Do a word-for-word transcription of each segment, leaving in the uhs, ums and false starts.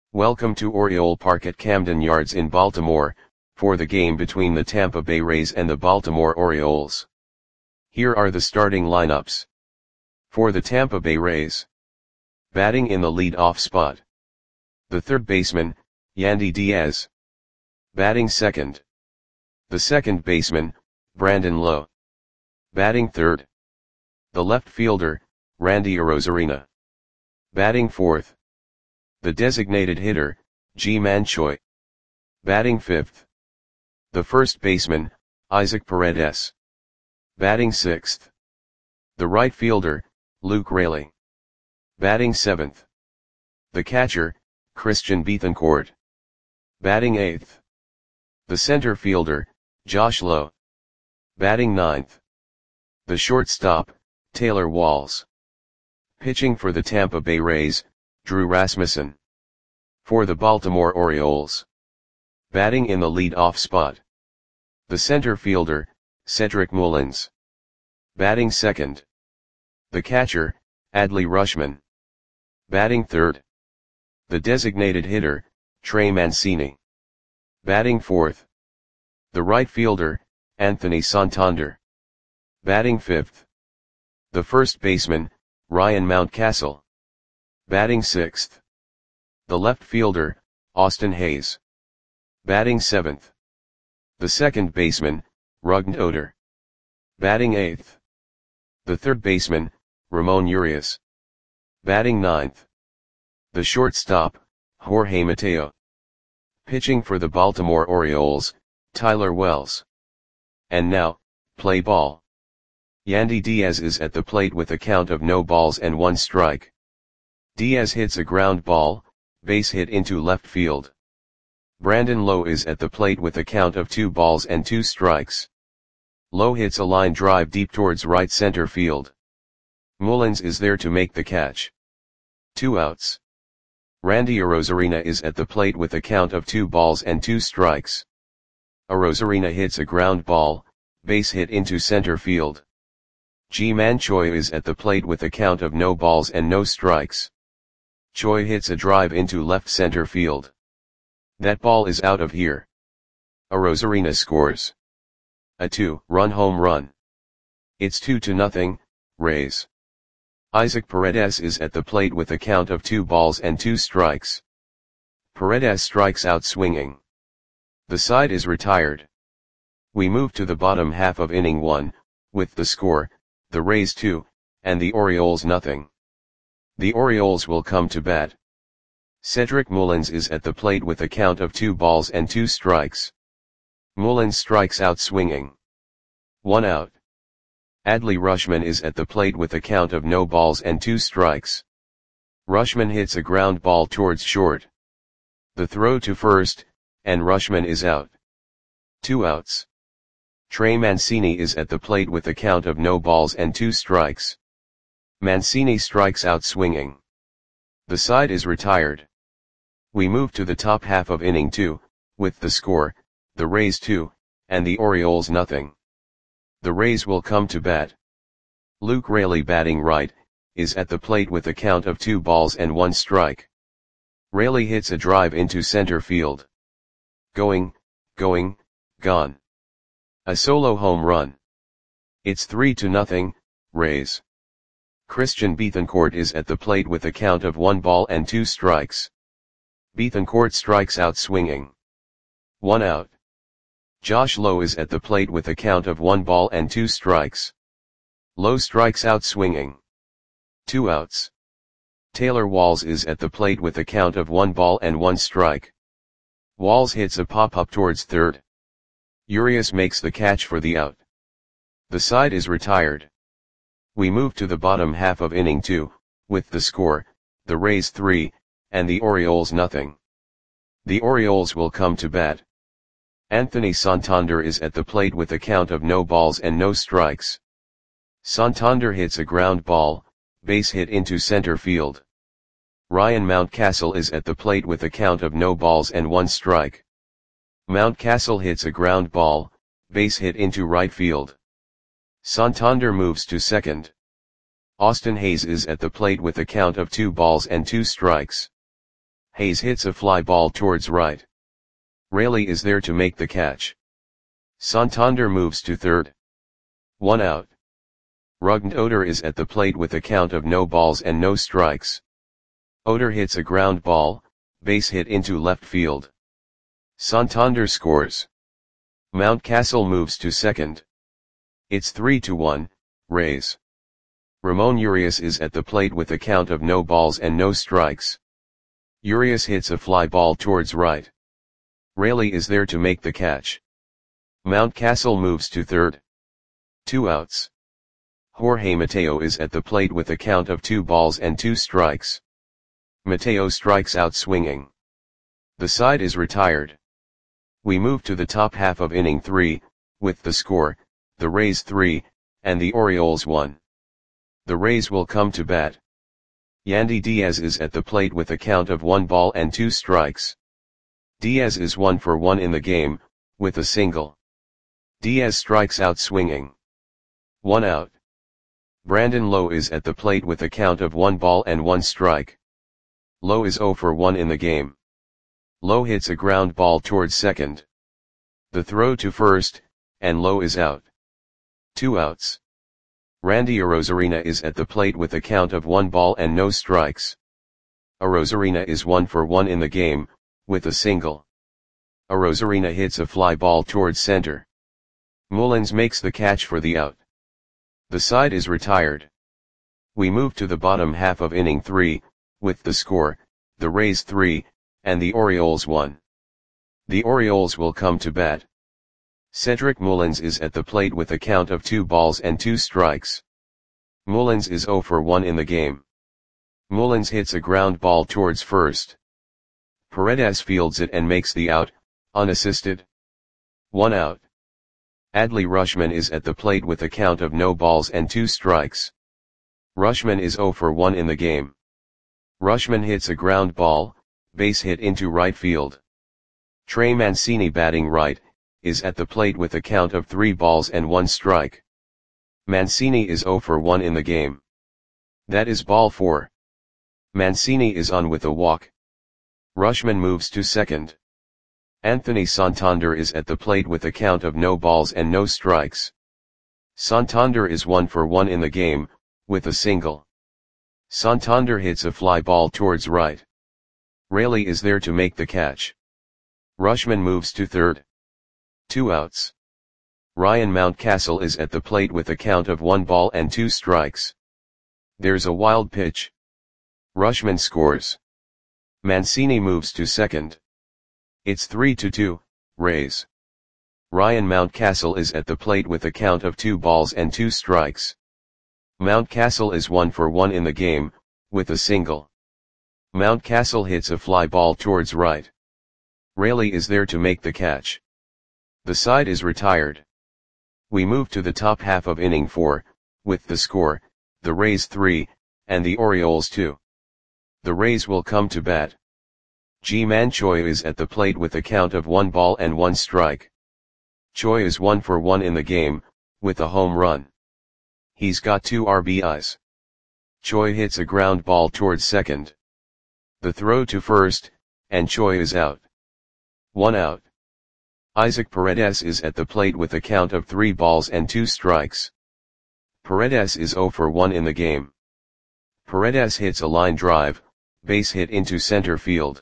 Welcome to Oriole Park at Camden Yards in Baltimore, for the game between the Tampa Bay Rays and the Baltimore Orioles. Here are the starting lineups. For the Tampa Bay Rays. Batting in the lead-off spot. The third baseman, Yandy Diaz. Batting second. The second baseman, Brandon Lowe. Batting third. The left fielder, Randy Arozarena. Batting fourth. The designated hitter, Ji-Man Choi. Batting fifth. The first baseman, Isaac Paredes. Batting sixth. The right fielder, Luke Raley. Batting seventh. The catcher, Christian Bethancourt. Batting eighth. The center fielder, Josh Lowe. Batting ninth. The shortstop, Taylor Walls. Pitching for the Tampa Bay Rays, Drew Rasmussen. For the Baltimore Orioles. Batting in the lead-off spot. The center fielder, Cedric Mullins. Batting second. The catcher, Adley Rutschman. Batting third. The designated hitter, Trey Mancini. Batting fourth. The right fielder, Anthony Santander. Batting fifth. The first baseman, Ryan Mountcastle. Batting sixth. The left fielder, Austin Hayes. Batting seventh. The second baseman, Rougned Odor. Batting eighth. The third baseman, Ramon Urias. Batting ninth. The shortstop, Jorge Mateo. Pitching for the Baltimore Orioles, Tyler Wells. And now, play ball. Yandy Diaz is at the plate with a count of no balls and one strike. Diaz hits a ground ball, base hit into left field. Brandon Lowe is at the plate with a count of two balls and two strikes. Lowe hits a line drive deep towards right center field. Mullins is there to make the catch. Two outs. Randy Arozarena is at the plate with a count of two balls and two strikes. Arozarena hits a ground ball, base hit into center field. Ji-Man Choi is at the plate with a count of no balls and no strikes. Choi hits a drive into left center field. That ball is out of here. Arozarena scores a two-run home run. It's two to nothing, Rays. Isaac Paredes is at the plate with a count of two balls and two strikes. Paredes strikes out swinging. The side is retired. We move to the bottom half of inning one, with the score, the Rays two, and the Orioles nothing. The Orioles will come to bat. Cedric Mullins is at the plate with a count of two balls and two strikes. Mullins strikes out swinging. One out. Adley Rutschman is at the plate with a count of no balls and two strikes. Rutschman hits a ground ball towards short. The throw to first, and Rutschman is out. Two outs. Trey Mancini is at the plate with a count of no balls and two strikes. Mancini strikes out swinging. The side is retired. We move to the top half of inning two, with the score, the Rays two, and the Orioles nothing. The Rays will come to bat. Luke Raley batting right, is at the plate with a count of two balls and one strike. Raley hits a drive into center field. Going, going, gone. A solo home run. It's three to nothing, Rays. Christian Bethancourt is at the plate with a count of one ball and two strikes. Bethancourt strikes out swinging. One out. Josh Lowe is at the plate with a count of one ball and two strikes. Lowe strikes out swinging. Two outs. Taylor Walls is at the plate with a count of one ball and one strike. Walls hits a pop-up towards third. Urias makes the catch for the out. The side is retired. We move to the bottom half of inning two, with the score, the Rays three, and the Orioles nothing. The Orioles will come to bat. Anthony Santander is at the plate with a count of no balls and no strikes. Santander hits a ground ball, base hit into center field. Ryan Mountcastle is at the plate with a count of no balls and one strike. Mountcastle hits a ground ball, base hit into right field. Santander moves to second. Austin Hayes is at the plate with a count of two balls and two strikes. Hayes hits a fly ball towards right. Raley is there to make the catch. Santander moves to third. One out. Rugnd Oder is at the plate with a count of no balls and no strikes. Oder hits a ground ball, base hit into left field. Santander scores. Mountcastle moves to second. It's three to one, Rays. Ramon Urias is at the plate with a count of no balls and no strikes. Urias hits a fly ball towards right. Raley is there to make the catch. Mountcastle moves to third. Two outs. Jorge Mateo is at the plate with a count of two balls and two strikes. Mateo strikes out swinging. The side is retired. We move to the top half of inning three, with the score, the Rays three, and the Orioles one. The Rays will come to bat. Yandy Diaz is at the plate with a count of one ball and two strikes. Diaz is one for one in the game, with a single. Diaz strikes out swinging. One out. Brandon Lowe is at the plate with a count of one ball and one strike. Lowe is zero for one in the game. Lowe hits a ground ball towards second. The throw to first, and Lowe is out. Two outs. Randy Arozarena is at the plate with a count of one ball and no strikes. Arozarena is one for one in the game, with a single. Arozarena hits a fly ball towards center. Mullins makes the catch for the out. The side is retired. We move to the bottom half of inning three, with the score, the Rays three, and the Orioles one. The Orioles will come to bat. Cedric Mullins is at the plate with a count of two balls and two strikes. Mullins is zero for one in the game. Mullins hits a ground ball towards first. Paredes fields it and makes the out, unassisted. One out. Adley Rutschman is at the plate with a count of no balls and two strikes. Rutschman is zero for one in the game. Rutschman hits a ground ball, base hit into right field. Trey Mancini, batting right, is at the plate with a count of three balls and one strike. Mancini is zero for one in the game. That is ball four. Mancini is on with a walk. Rutschman moves to second. Anthony Santander is at the plate with a count of no balls and no strikes. Santander is one for one in the game, with a single. Santander hits a fly ball towards right. Raley is there to make the catch. Rutschman moves to third. Two outs. Ryan Mountcastle is at the plate with a count of one ball and two strikes. There's a wild pitch. Rutschman scores. Mancini moves to second. It's three to two, Rays. Ryan Mountcastle is at the plate with a count of two balls and two strikes. Mountcastle is one for one in the game, with a single. Mountcastle hits a fly ball towards right. Raley is there to make the catch. The side is retired. We move to the top half of inning four, with the score, the Rays three, and the Orioles two. The Rays will come to bat. Ji-Man Choi is at the plate with a count of one ball and one strike. Choi is one for one in the game, with a home run. He's got two R B Is. Choi hits a ground ball towards second. The throw to first, and Choi is out. One out. Isaac Paredes is at the plate with a count of three balls and two strikes. Paredes is zero for one in the game. Paredes hits a line drive, base hit into center field.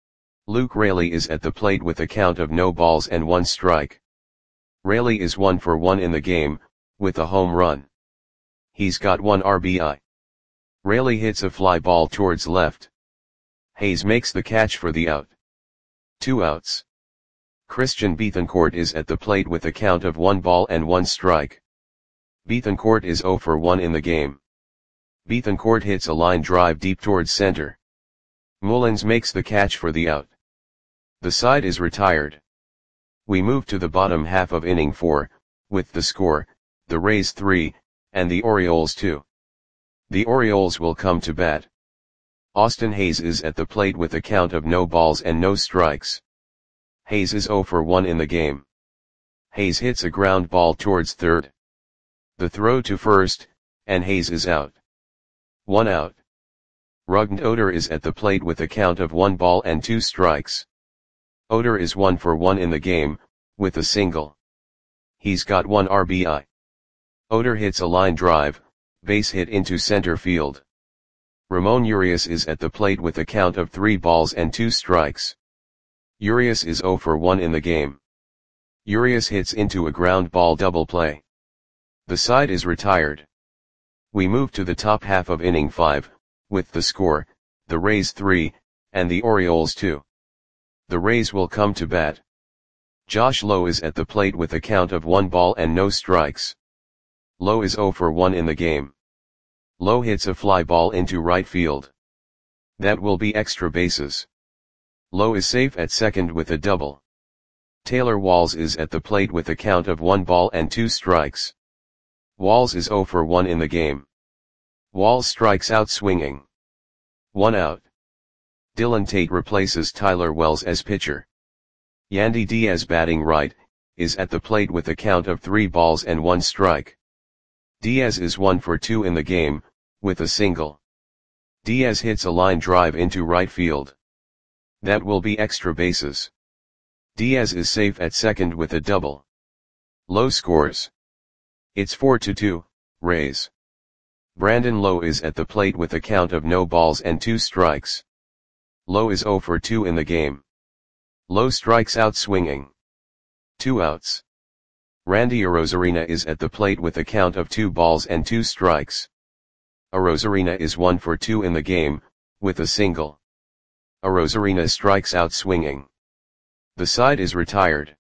Luke Raley is at the plate with a count of no balls and one strike. Raley is one for one in the game, with a home run. He's got one R B I. Raley hits a fly ball towards left. Hayes makes the catch for the out. Two outs. Christian Bethancourt is at the plate with a count of one ball and one strike. Bethancourt is zero for one in the game. Bethancourt hits a line drive deep towards center. Mullins makes the catch for the out. The side is retired. We move to the bottom half of inning four, with the score, the Rays three, and the Orioles two. The Orioles will come to bat. Austin Hayes is at the plate with a count of no balls and no strikes. Hayes is zero for one in the game. Hayes hits a ground ball towards third. The throw to first, and Hayes is out. One out. Rugnd Oder is at the plate with a count of one ball and two strikes. Oder is one for one in the game, with a single. He's got one R B I. Oder hits a line drive, base hit into center field. Ramon Urias is at the plate with a count of three balls and two strikes. Urias is zero for one in the game. Urias hits into a ground ball double play. The side is retired. We move to the top half of inning five, with the score, the Rays three, and the Orioles two. The Rays will come to bat. Josh Lowe is at the plate with a count of one ball and no strikes. Lowe is zero for one in the game. Lowe hits a fly ball into right field. That will be extra bases. Lowe is safe at second with a double. Taylor Walls is at the plate with a count of one ball and two strikes. Walls is zero for one in the game. Walls strikes out swinging. One out. Dylan Tate replaces Tyler Wells as pitcher. Yandy Diaz, batting right, is at the plate with a count of three balls and one strike. Diaz is one for two in the game, with a single. Diaz hits a line drive into right field. That will be extra bases. Diaz is safe at second with a double. Lowe scores. It's four to two, Rays. Brandon Lowe is at the plate with a count of no balls and two strikes. Lowe is zero for two in the game. Lowe strikes out swinging. Two outs. Randy Arozarena is at the plate with a count of two balls and two strikes. Arozarena is one for two in the game, with a single. Arozarena strikes out swinging. The side is retired.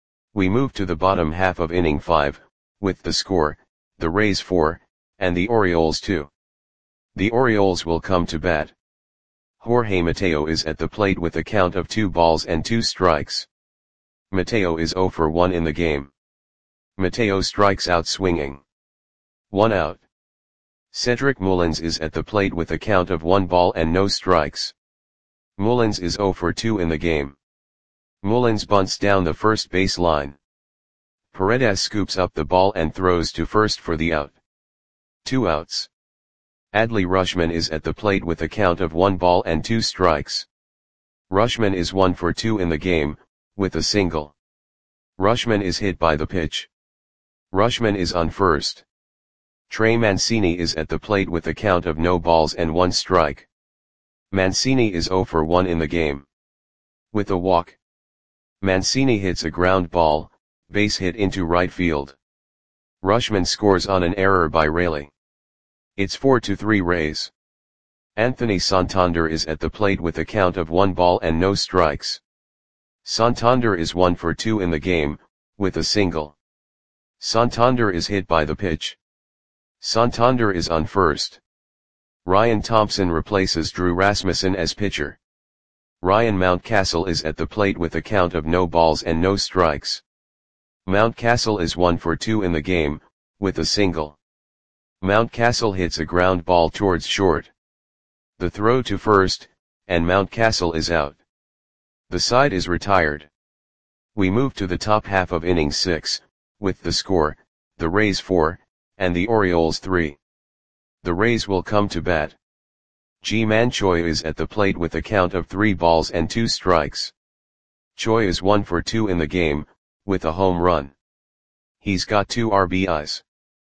We move to the bottom half of inning five, with the score, the Rays four, and the Orioles two. The Orioles will come to bat. Jorge Mateo is at the plate with a count of two balls and two strikes. Mateo is zero for one in the game. Mateo strikes out swinging. One out. Cedric Mullins is at the plate with a count of one ball and no strikes. Mullins is zero for two in the game. Mullins bunts down the first base line. Paredes scoops up the ball and throws to first for the out. Two outs. Adley Rutschman is at the plate with a count of one ball and two strikes. Rutschman is one for two in the game, with a single. Rutschman is hit by the pitch. Rutschman is on first. Trey Mancini is at the plate with a count of no balls and one strike. Mancini is zero for one in the game. With a walk. Mancini hits a ground ball, base hit into right field. Rutschman scores on an error by Raley. It's four to three Rays. Anthony Santander is at the plate with a count of one ball and no strikes. Santander is one for two in the game, with a single. Santander is hit by the pitch. Santander is on first. Ryan Thompson replaces Drew Rasmussen as pitcher. Ryan Mountcastle is at the plate with a count of no balls and no strikes. Mountcastle is one for two in the game, with a single. Mountcastle hits a ground ball towards short. The throw to first, and Mountcastle is out. The side is retired. We move to the top half of inning six, with the score, the Rays four, and the Orioles three. The Rays will come to bat. Ji-Man Choi is at the plate with a count of three balls and two strikes. Choi is one for two in the game, with a home run. He's got two R B Is.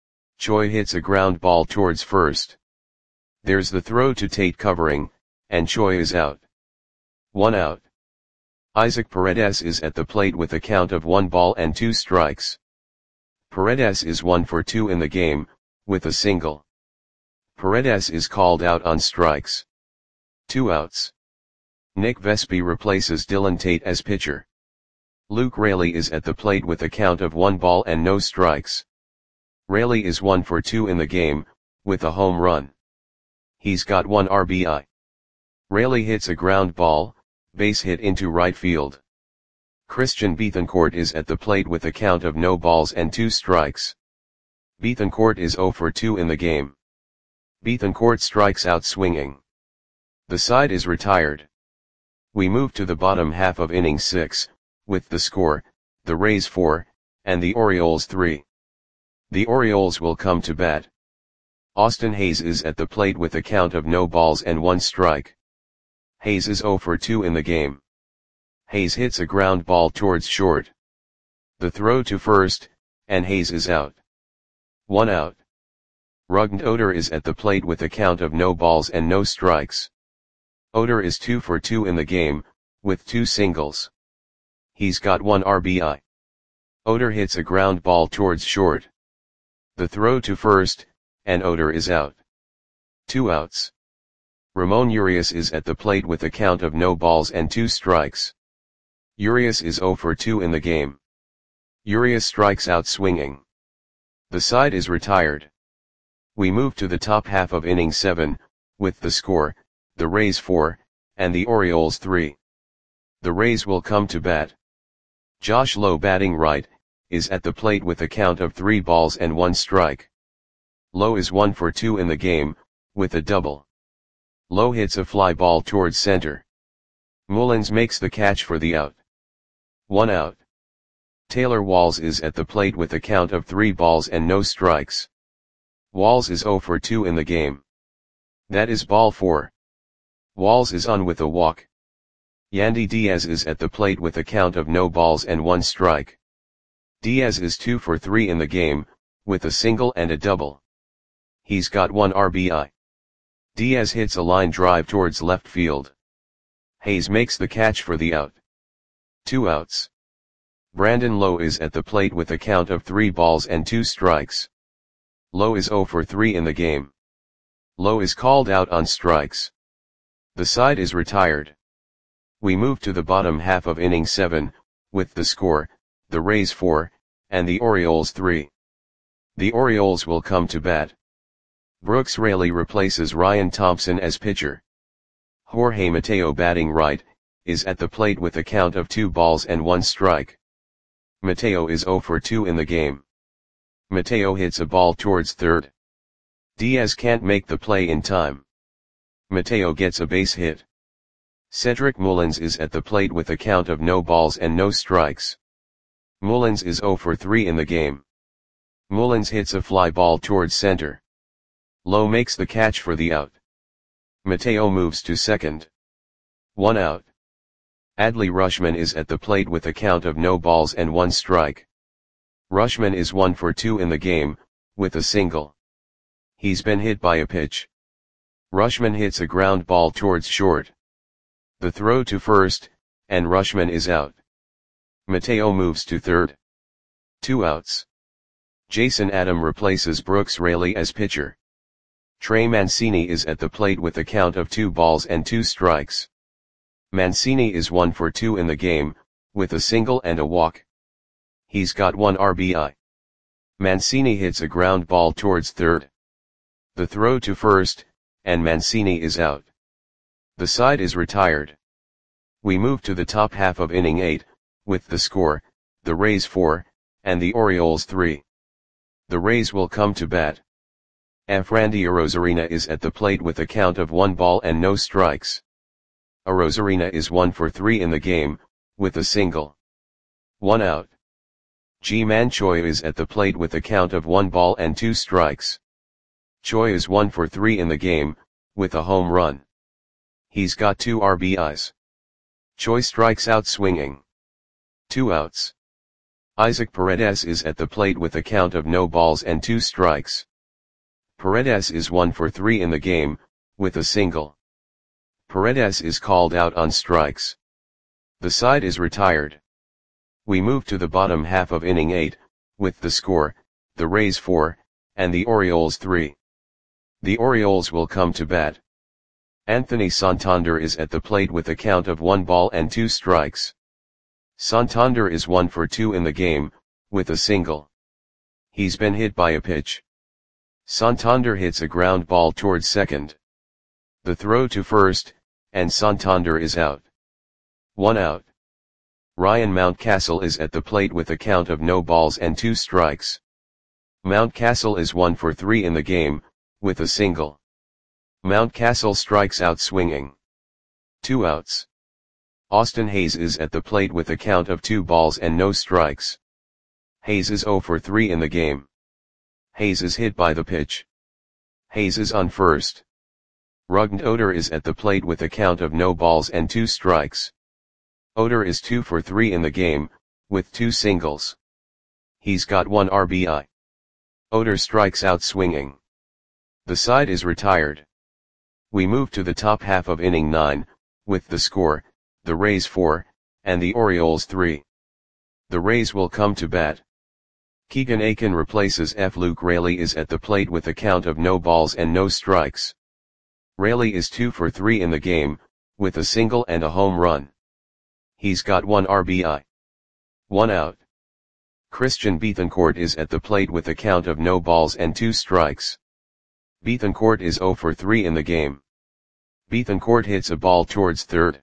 Choi hits a ground ball towards first. There's the throw to Tate covering, and Choi is out. One out. Isaac Paredes is at the plate with a count of one ball and two strikes. Paredes is one for two in the game, with a single. Paredes is called out on strikes. Two outs. Nick Vespi replaces Dylan Tate as pitcher. Luke Raley is at the plate with a count of one ball and no strikes. Raley is one for two in the game, with a home run. He's got one R B I. Raley hits a ground ball, base hit into right field. Christian Bethancourt is at the plate with a count of no balls and two strikes. Bethancourt is zero for two in the game. Bethancourt strikes out swinging. The side is retired. We move to the bottom half of inning six, with the score, the Rays four, and the Orioles three. The Orioles will come to bat. Austin Hays is at the plate with a count of no balls and one strike. Hays is zero for two in the game. Hays hits a ground ball towards short. The throw to first, and Hays is out. One out. Rugnet Oder is at the plate with a count of no balls and no strikes. Oder is two for two in the game, with two singles. He's got one R B I. Oder hits a ground ball towards short. The throw to first, and Oder is out. Two outs. Ramon Urias is at the plate with a count of no balls and two strikes. Urias is zero for two in the game. Urias strikes out swinging. The side is retired. We move to the top half of inning seven, with the score, the Rays four, and the Orioles three. The Rays will come to bat. Josh Lowe, batting right, is at the plate with a count of three balls and one strike. Lowe is one for two in the game, with a double. Lowe hits a fly ball towards center. Mullins makes the catch for the out. One out. Taylor Walls is at the plate with a count of three balls and no strikes. Walls is zero for two in the game. That is ball four. Walls is on with a walk. Yandy Diaz is at the plate with a count of no balls and one strike. Diaz is two for three in the game, with a single and a double. He's got one R B I. Diaz hits a line drive towards left field. Hays makes the catch for the out. Two outs. Brandon Lowe is at the plate with a count of three balls and two strikes. Lowe is zero for three in the game. Lowe is called out on strikes. The side is retired. We move to the bottom half of inning seven, with the score, the Rays four, and the Orioles three. The Orioles will come to bat. Brooks Raley replaces Ryan Thompson as pitcher. Jorge Mateo, batting right, is at the plate with a count of two balls and one strike. Mateo is zero for two in the game. Mateo hits a ball towards third. Diaz can't make the play in time. Mateo gets a base hit. Cedric Mullins is at the plate with a count of no balls and no strikes. Mullins is zero for three in the game. Mullins hits a fly ball towards center. Lowe makes the catch for the out. Mateo moves to second. One out. Adley Rutschman is at the plate with a count of no balls and one strike. Rutschman is one for two in the game, with a single. He's been hit by a pitch. Rutschman hits a ground ball towards short. The throw to first, and Rutschman is out. Mateo moves to third. Two outs. Jason Adam replaces Brooks Raley as pitcher. Trey Mancini is at the plate with a count of two balls and two strikes. Mancini is one for two in the game, with a single and a walk. He's got one R B I. Mancini hits a ground ball towards third. The throw to first, and Mancini is out. The side is retired. We move to the top half of inning eight, with the score, the Rays four, and the Orioles three. The Rays will come to bat. Efrain Arozarena is at the plate with a count of one ball and no strikes. Arozarena is one for three in the game, with a single. One out. Ji-Man Choi is at the plate with a count of one ball and two strikes. Choi is one for three in the game, with a home run. He's got two R B Is. Choi strikes out swinging. Two outs. Isaac Paredes is at the plate with a count of no balls and two strikes. Paredes is one for three in the game, with a single. Paredes is called out on strikes. The side is retired. We move to the bottom half of inning eight, with the score, the Rays four, and the Orioles three. The Orioles will come to bat. Anthony Santander is at the plate with a count of one ball and two strikes. Santander is one for two in the game, with a single. He's been hit by a pitch. Santander hits a ground ball towards second. The throw to first, and Santander is out. One out. Ryan Mountcastle is at the plate with a count of no balls and two strikes. Mountcastle is one for three in the game, with a single. Mountcastle strikes out swinging. Two outs. Austin Hays is at the plate with a count of two balls and no strikes. Hays is zero for three in the game. Hays is hit by the pitch. Hayes is on first. Rugnd Oder is at the plate with a count of no balls and two strikes. Oder is two for three in the game, with two singles. He's got one R B I. Oder strikes out swinging. The side is retired. We move to the top half of inning nine, with the score, the Rays four, and the Orioles three. The Rays will come to bat. Keegan Akin replaces F. Luke Raley is at the plate with a count of no balls and no strikes. Raley is two for three in the game, with a single and a home run. He's got one R B I. One out. Christian Bethancourt is at the plate with a count of no balls and two strikes. Bethancourt is zero for three in the game. Bethancourt hits a ball towards third.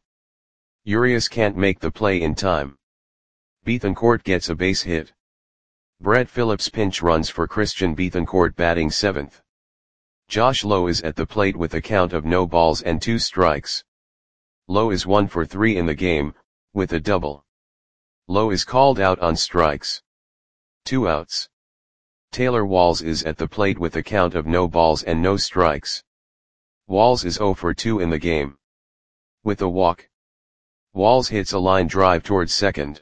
Urias can't make the play in time. Bethancourt gets a base hit. Brett Phillips pinch runs for Christian Bethancourt batting seventh. Josh Lowe is at the plate with a count of no balls and two strikes. Lowe is one for three in the game, with a double. Lowe is called out on strikes. Two outs. Taylor Walls is at the plate with a count of no balls and no strikes. Walls is zero for two in the game. With a walk. Walls hits a line drive towards second.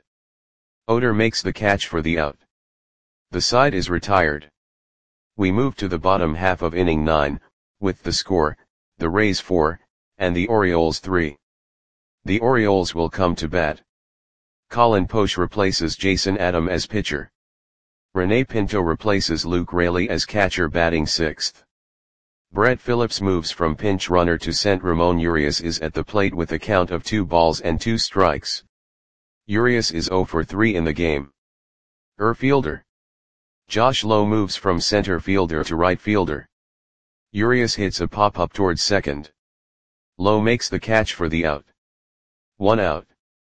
Oder makes the catch for the out. The side is retired. We move to the bottom half of inning nine, with the score, the Rays four, and the Orioles three. The Orioles will come to bat. Colin Poche replaces Jason Adam as pitcher. Rene Pinto replaces Luke Raley as catcher batting sixth. Brett Phillips moves from pinch runner to center. Ramon Urias is at the plate with a count of two balls and two strikes. Urias is zero for three in the game. Er fielder. Josh Lowe moves from center fielder to right fielder. Urias hits a pop-up towards second. Lowe makes the catch for the out. One out.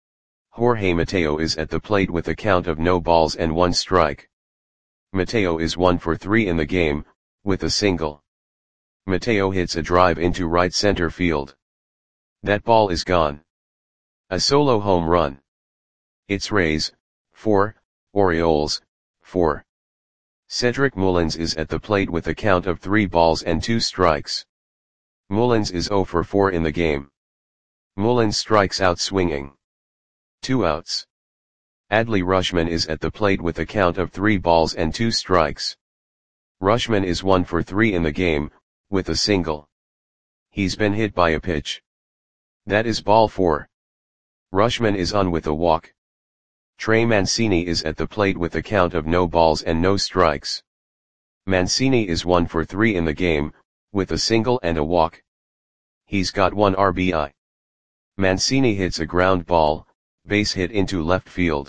Jorge Mateo is at the plate with a count of no balls and one strike. Mateo is one for three in the game, with a single. Mateo hits a drive into right center field. That ball is gone. A solo home run. It's Rays, four, Orioles, four. Cedric Mullins is at the plate with a count of three balls and two strikes. Mullins is zero for four in the game. Mullins strikes out swinging. Two outs. Adley Rutschman is at the plate with a count of three balls and two strikes. Rutschman is one for three in the game, with a single. He's been hit by a pitch. That is ball four. Rutschman is on with a walk. Trey Mancini is at the plate with a count of no balls and no strikes. Mancini is one for three in the game, with a single and a walk. He's got one R B I. Mancini hits a ground ball, base hit into left field.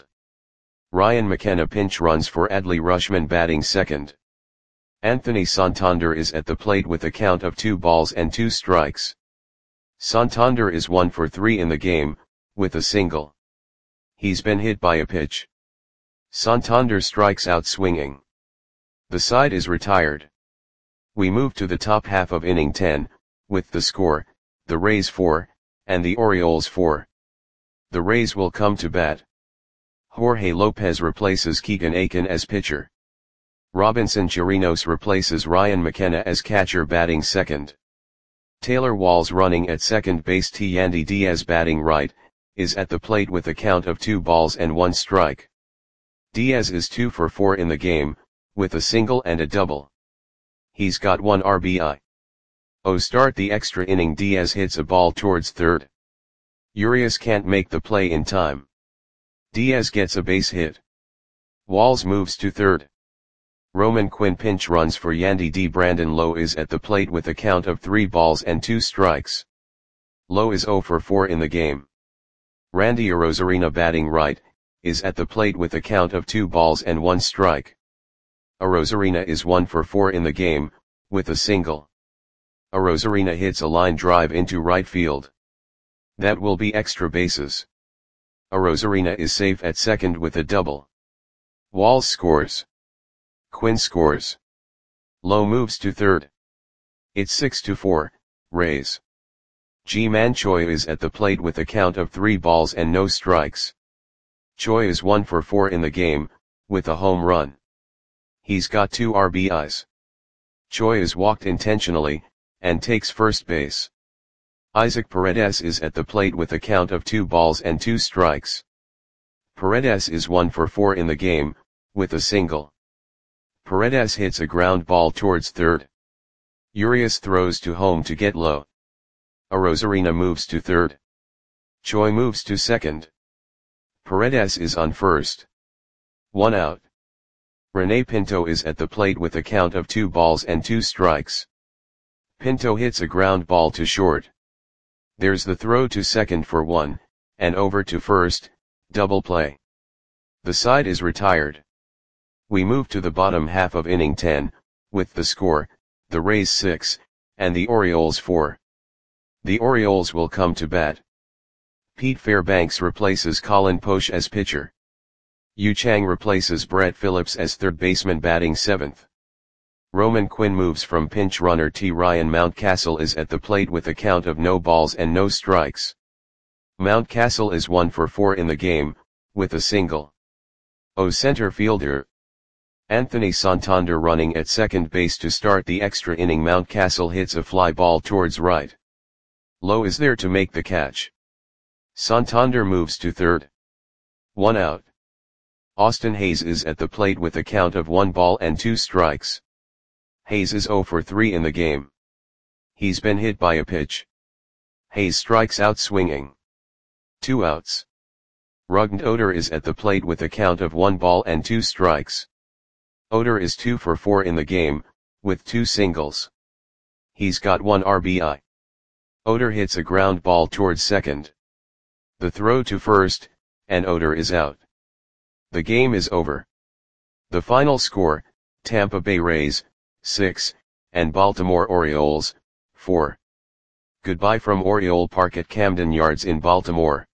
Ryan McKenna pinch runs for Adley Rutschman batting second. Anthony Santander is at the plate with a count of two balls and two strikes. Santander is one for three in the game, with a single. He's been hit by a pitch. Santander strikes out swinging. The side is retired. We move to the top half of inning ten, with the score, the Rays four, and the Orioles four. The Rays will come to bat. Jorge Lopez replaces Keegan Akin as pitcher. Robinson Chirinos replaces Ryan McKenna as catcher batting second. Taylor Walls running at second base. Yandy Diaz batting right, is at the plate with a count of two balls and one strike. Diaz is two for four in the game, with a single and a double. He's got one R B I. Oh, start the extra inning. Diaz hits a ball towards third. Urias can't make the play in time. Diaz gets a base hit. Walls moves to third. Roman Quinn pinch runs for Yandy D. Brandon Lowe is at the plate with a count of three balls and two strikes. Lowe is zero for four in the game. Randy Arozarena batting right, is at the plate with a count of two balls and one strike. Arozarena is one for four in the game, with a single. Arozarena hits a line drive into right field. That will be extra bases. Arozarena is safe at second with a double. Walls scores. Quinn scores. Lowe moves to third. It's six to four, Rays. Ji-Man Choi is at the plate with a count of three balls and no strikes. Choi is one for four in the game, with a home run. He's got two R B Is. Choi is walked intentionally, and takes first base. Isaac Paredes is at the plate with a count of two balls and two strikes. Paredes is one for four in the game, with a single. Paredes hits a ground ball towards third. Urias throws to home to get low. Arozarena moves to third. Choi moves to second. Paredes is on first. One out. Rene Pinto is at the plate with a count of two balls and two strikes. Pinto hits a ground ball to short. There's the throw to second for one, and over to first, double play. The side is retired. We move to the bottom half of inning ten, with the score, the Rays six, and the Orioles four. The Orioles will come to bat. Pete Fairbanks replaces Colin Poche as pitcher. Yu Chang replaces Brett Phillips as third baseman batting seventh. Roman Quinn moves from pinch runner to Ryan Mountcastle is at the plate with a count of no balls and no strikes. Mountcastle is one for four in the game, with a single. O center fielder Anthony Santander running at second base to start the extra inning. Mountcastle hits a fly ball towards right. Lowe is there to make the catch. Santander moves to third. One out. Austin Hayes is at the plate with a count of one ball and two strikes. Hayes is zero for three in the game. He's been hit by a pitch. Hayes strikes out swinging. Two outs. Rugnd Oder is at the plate with a count of one ball and two strikes. Oder is two for four in the game, with two singles. He's got one R B I. Oder hits a ground ball towards second. The throw to first, and Oder is out. The game is over. The final score, Tampa Bay Rays, six, and Baltimore Orioles, four. Goodbye from Oriole Park at Camden Yards in Baltimore.